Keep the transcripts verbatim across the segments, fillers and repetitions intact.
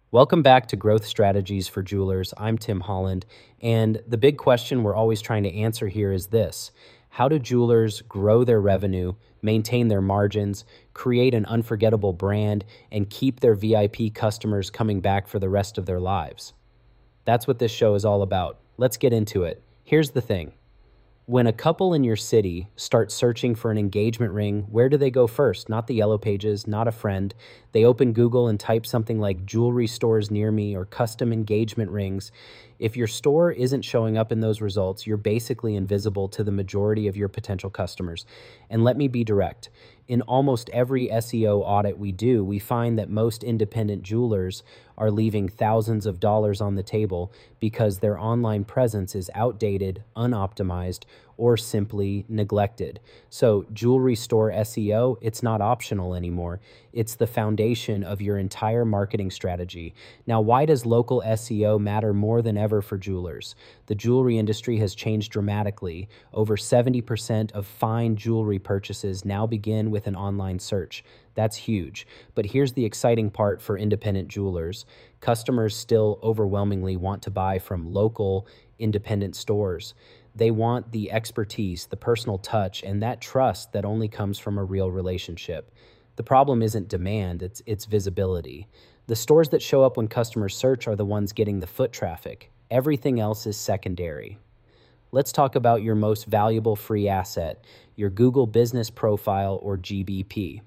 Welcome back to Growth Strategies for Jewelers. I'm Tim Holland, and the big question we're always trying to answer here is this: how do jewelers grow their revenue, maintain their margins, create an unforgettable brand, and keep their V I P customers coming back for the rest of their lives? That's what this show is all about. Let's get into it. Here's the thing. When a couple in your city starts searching for an engagement ring, where do they go first? Not the yellow pages, not a friend. They open Google and type something like jewelry stores near me or custom engagement rings. If your store isn't showing up in those results, you're basically invisible to the majority of your potential customers. And let me be direct. In almost every S E O audit we do, we find that most independent jewelers are leaving thousands of dollars on the table because their online presence is outdated, unoptimized, or simply neglected. So jewelry store S E O, it's not optional anymore. It's the foundation of your entire marketing strategy. Now, why does local S E O matter more than ever for jewelers? The jewelry industry has changed dramatically. Over seventy percent of fine jewelry purchases now begin with an online search. That's huge. But here's the exciting part for independent jewelers. Customers still overwhelmingly want to buy from local independent stores. They want the expertise, the personal touch, and that trust that only comes from a real relationship. The problem isn't demand, it's, it's visibility. The stores that show up when customers search are the ones getting the foot traffic. Everything else is secondary. Let's talk about your most valuable free asset, your Google Business Profile, or G B P.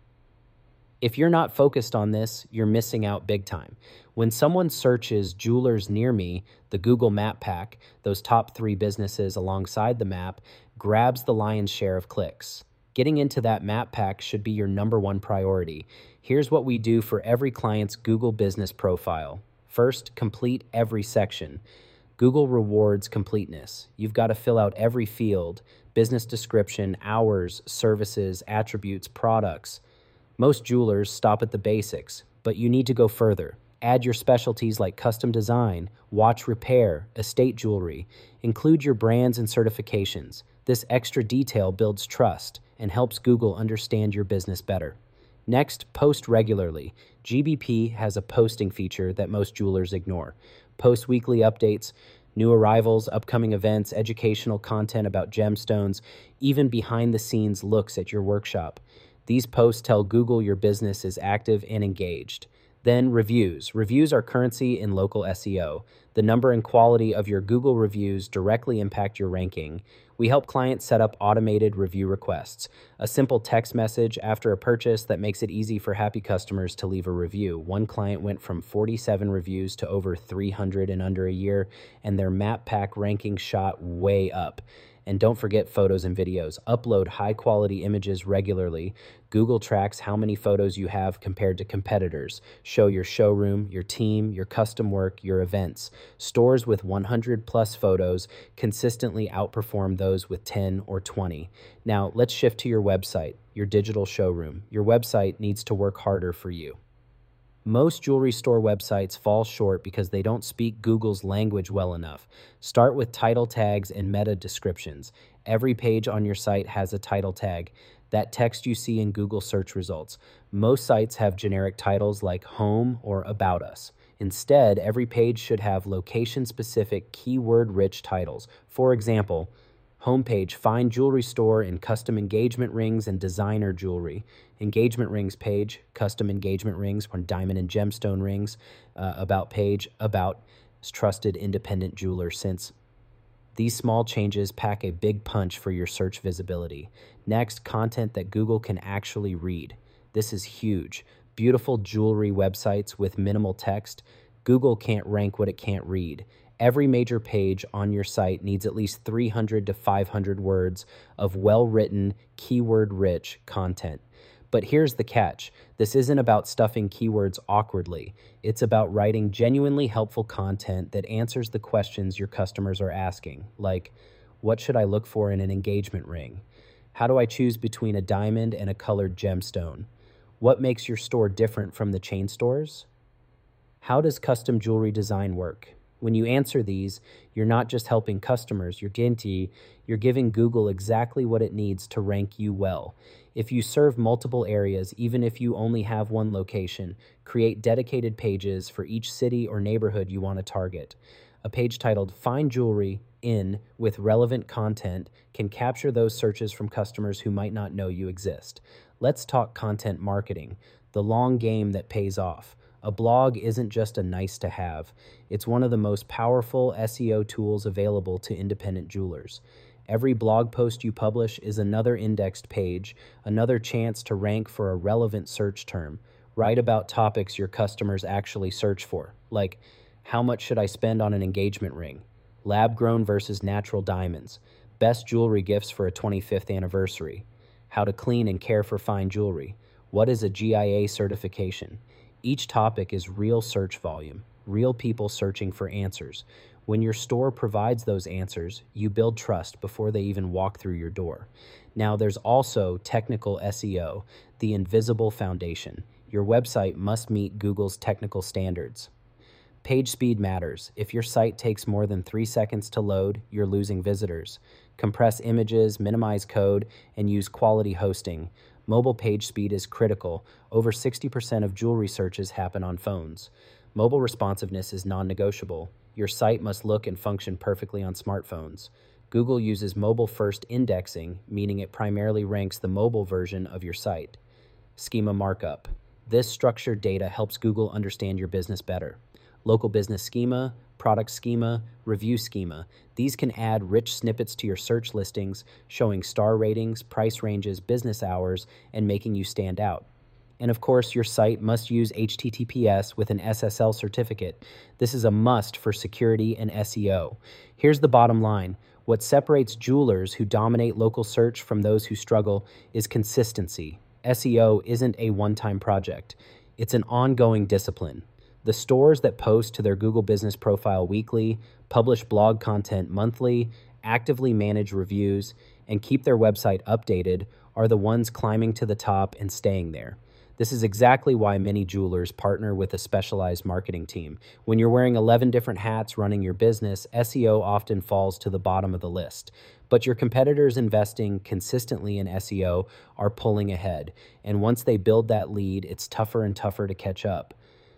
If you're not focused on this, you're missing out big time. When someone searches jewelers near me, the Google Map Pack, those top three businesses alongside the map, grabs the lion's share of clicks. Getting into that map pack should be your number one priority. Here's what we do for every client's Google Business Profile. First, complete every section. Google rewards completeness. You've got to fill out every field: business description, hours, services, attributes, products. Most jewelers stop at the basics, but you need to go further. Add your specialties like custom design, watch repair, estate jewelry. Include your brands and certifications. This extra detail builds trust and helps Google understand your business better. Next, post regularly. G B P has a posting feature that most jewelers ignore. Post weekly updates, new arrivals, upcoming events, educational content about gemstones, even behind-the-scenes looks at your workshop. These posts tell Google your business is active and engaged. Then reviews. Reviews are currency in local S E O. The number and quality of your Google reviews directly impact your ranking. We help clients set up automated review requests, a simple text message after a purchase that makes it easy for happy customers to leave a review. One client went from forty-seven reviews to over three hundred in under a year, and their map pack ranking shot way up. And don't forget photos and videos. Upload high-quality images regularly. Google tracks how many photos you have compared to competitors. Show your showroom, your team, your custom work, your events. Stores with one hundred plus photos consistently outperform those with ten or twenty. Now, let's shift to your website, your digital showroom. Your website needs to work harder for you. Most jewelry store websites fall short because they don't speak Google's language well enough. Start with title tags and meta descriptions. Every page on your site has a title tag, that text you see in Google search results. Most sites have generic titles like Home or About Us. Instead, every page should have location-specific, keyword-rich titles. For example, homepage, fine jewelry store in custom engagement rings and designer jewelry. Engagement rings page, custom engagement rings or diamond and gemstone rings. Uh, about page, about trusted independent jeweler. Since these small changes pack a big punch for your search visibility. Next, content that Google can actually read. This is huge. Beautiful jewelry websites with minimal text. Google can't rank what it can't read. Every major page on your site needs at least three hundred to five hundred words of well-written, keyword-rich content. But here's the catch. This isn't about stuffing keywords awkwardly. It's about writing genuinely helpful content that answers the questions your customers are asking, like, what should I look for in an engagement ring? How do I choose between a diamond and a colored gemstone? What makes your store different from the chain stores? How does custom jewelry design work? When you answer these, you're not just helping customers, you're getting, you're giving Google exactly what it needs to rank you well. If you serve multiple areas, even if you only have one location, create dedicated pages for each city or neighborhood you want to target. A page titled Find Jewelry in with relevant content can capture those searches from customers who might not know you exist. Let's talk content marketing, the long game that pays off. A blog isn't just a nice to have. It's one of the most powerful S E O tools available to independent jewelers. Every blog post you publish is another indexed page, another chance to rank for a relevant search term. Write about topics your customers actually search for, like how much should I spend on an engagement ring? Lab-grown versus natural diamonds. Best jewelry gifts for a twenty-fifth anniversary. How to clean and care for fine jewelry. What is a G I A certification? Each topic is real search volume, real people searching for answers. When your store provides those answers, you build trust before they even walk through your door. Now, there's also technical S E O, the invisible foundation. Your website must meet Google's technical standards. Page speed matters. If your site takes more than three seconds to load, you're losing visitors. Compress images, minimize code, and use quality hosting. Mobile page speed is critical. Over sixty percent of jewelry searches happen on phones. Mobile responsiveness is non-negotiable. Your site must look and function perfectly on smartphones. Google uses mobile-first indexing, meaning it primarily ranks the mobile version of your site. Schema markup. This structured data helps Google understand your business better. Local business schema, product schema, review schema. These can add rich snippets to your search listings, showing star ratings, price ranges, business hours, and making you stand out. And of course, your site must use H T T P S with an S S L certificate. This is a must for security and S E O. Here's the bottom line. What separates jewelers who dominate local search from those who struggle is consistency. S E O isn't a one-time project. It's an ongoing discipline. The stores that post to their Google Business Profile weekly, publish blog content monthly, actively manage reviews, and keep their website updated are the ones climbing to the top and staying there. This is exactly why many jewelers partner with a specialized marketing team. When you're wearing eleven different hats running your business, S E O often falls to the bottom of the list. But your competitors investing consistently in S E O are pulling ahead. And once they build that lead, it's tougher and tougher to catch up.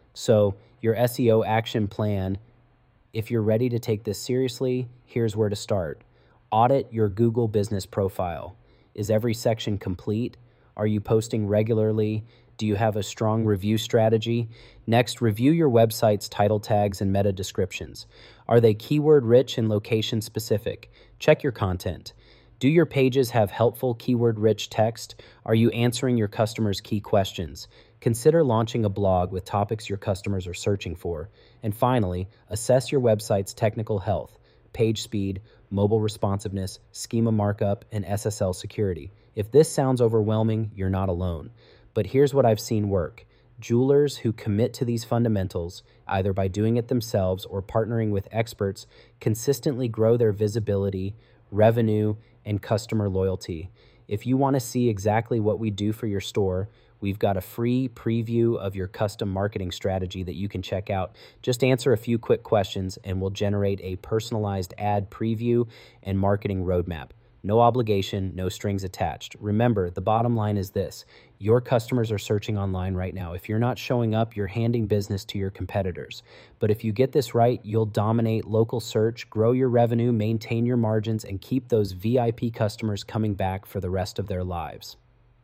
So your S E O action plan, if you're ready to take this seriously, here's where to start. Audit your Google Business Profile. Is every section complete? Are you posting regularly? Do you have a strong review strategy? Next, review your website's title tags and meta descriptions. Are they keyword rich and location specific? Check your content. Do your pages have helpful keyword rich text? Are you answering your customers' key questions? Consider launching a blog with topics your customers are searching for. And finally, assess your website's technical health, page speed, mobile responsiveness, schema markup, and S S L security. If this sounds overwhelming, you're not alone. But here's what I've seen work. Jewelers who commit to these fundamentals, either by doing it themselves or partnering with experts, consistently grow their visibility, revenue, and customer loyalty. If you want to see exactly what we do for your store, we've got a free preview of your custom marketing strategy that you can check out. Just answer a few quick questions and we'll generate a personalized ad preview and marketing roadmap. No obligation, no strings attached. Remember, the bottom line is this. Your customers are searching online right now. If you're not showing up, you're handing business to your competitors. But if you get this right, you'll dominate local search, grow your revenue, maintain your margins, and keep those V I P customers coming back for the rest of their lives.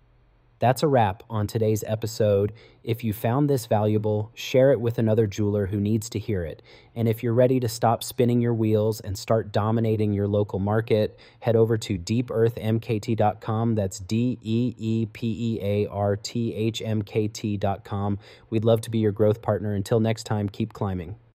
That's a wrap on today's episode. If you found this valuable, share it with another jeweler who needs to hear it. And if you're ready to stop spinning your wheels and start dominating your local market, head over to deep earth m k t dot com. That's D E E P E A R T H M K T dot com. We'd love to be your growth partner. Until next time, keep climbing.